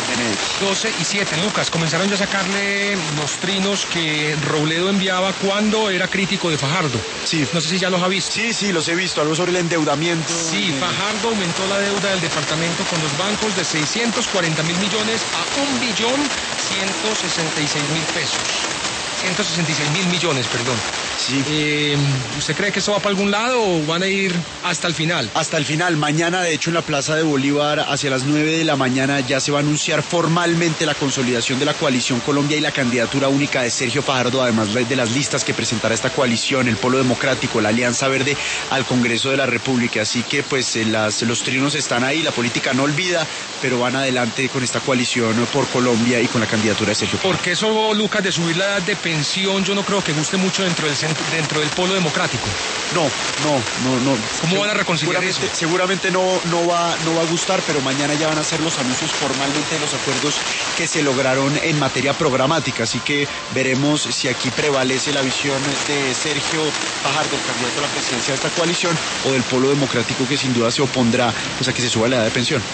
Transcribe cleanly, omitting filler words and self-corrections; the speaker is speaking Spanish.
CNX. 12:07, Lucas, comenzaron ya a sacarle los trinos que Robledo enviaba cuando era crítico de Fajardo. Sí. No sé si ya los ha visto. Sí, los he visto, algo sobre el endeudamiento. Sí, Fajardo aumentó la deuda del departamento con los bancos de 640 mil millones a 1.166.000 pesos. 166 mil millones, perdón. Sí. ¿Usted cree que eso va para algún lado o van a ir hasta el final? Hasta el final. Mañana, de hecho, en la Plaza de Bolívar, hacia las 9 de la mañana, ya se va a anunciar formalmente la consolidación de la coalición Colombia y la candidatura única de Sergio Fajardo, además de las listas que presentará esta coalición, el Polo Democrático, la Alianza Verde, al Congreso de la República. Así que, pues, los trinos están ahí, la política no olvida, pero van adelante con esta coalición por Colombia y con la candidatura de Sergio Fajardo. Porque eso, Lucas, de subir la edad de pensión, yo no creo que guste mucho dentro del Polo Democrático. No. ¿Cómo van a reconciliar eso? Seguramente no va a gustar, pero mañana ya van a hacer los anuncios formalmente de los acuerdos que se lograron en materia programática. Así que veremos si aquí prevalece la visión de Sergio Fajardo, el candidato a la presidencia de esta coalición, o del Polo Democrático, que sin duda se opondrá, pues, a que se suba la edad de pensión.